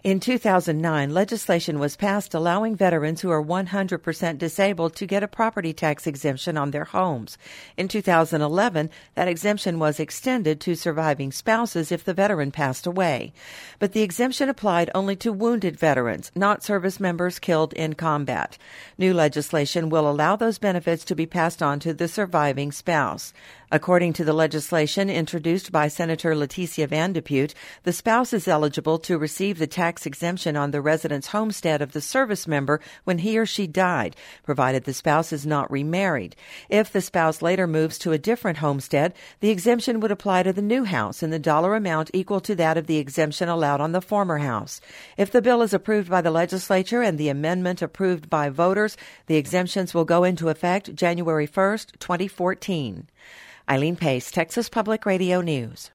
In 2009, legislation was passed allowing veterans who are 100% disabled to get a property tax exemption on their homes. In 2011, that exemption was extended to surviving spouses if the veteran passed away. But the exemption applied only to wounded veterans, not service members killed in combat. New legislation will allow those benefits to be passed on to the surviving spouse. According to the legislation introduced by Senator Leticia Van de Putte, the spouse is eligible to receive the tax exemption on the residence homestead of the service member when he or she died, provided the spouse is not remarried. If the spouse later moves to a different homestead, the exemption would apply to the new house in the dollar amount equal to that of the exemption allowed on the former house. If the bill is approved by the legislature and the amendment approved by voters, the exemptions will go into effect January 1st, 2014. Eileen Pace, Texas Public Radio News.